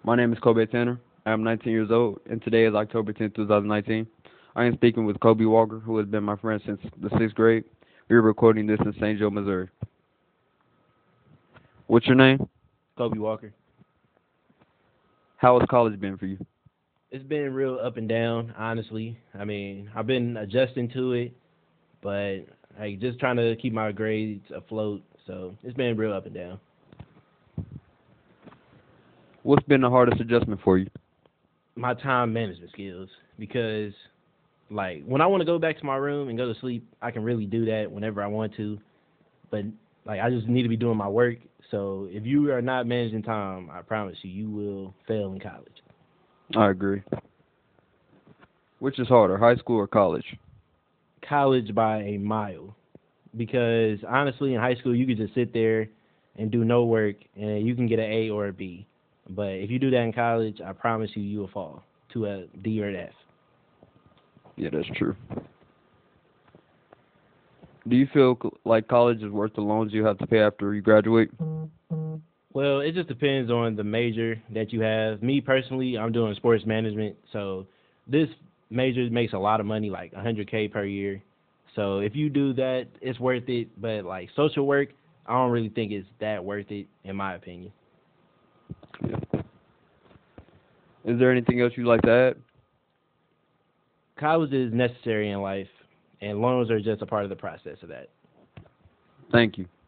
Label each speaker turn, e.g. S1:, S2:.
S1: My name is Kobe Tanner. I am 19 years old, and today is October 10th, 2019. I am speaking with Kobe Walker, who has been my friend since the sixth grade. We are recording this in St. Joe, Missouri. What's your name?
S2: Kobe Walker.
S1: How has college been for you?
S2: It's been real up and down, honestly. I've been adjusting to it, but just trying to keep my grades afloat. So it's been real up and down.
S1: What's been the hardest adjustment for you?
S2: My time management skills, because when I want to go back to my room and go to sleep, I can really do that whenever I want to. But I just need to be doing my work. So if you are not managing time, I promise you, you will fail in college.
S1: I agree. Which is harder, high school or college?
S2: College by a mile, because honestly, in high school you could just sit there and do no work, and you can get an A or a B. But if you do that in college, I promise you, you will fall to a D or an F.
S1: Yeah, that's true. Do you feel like college is worth the loans you have to pay after you graduate?
S2: Well, it just depends on the major that you have. Me personally, I'm doing sports management, so this major makes a lot of money, like 100K per year. So if you do that, it's worth it. But social work, I don't really think it's that worth it, in my opinion.
S1: Yeah. Is there anything else you'd like to add?
S2: College is necessary in life, and loans are just a part of the process of that.
S1: Thank you.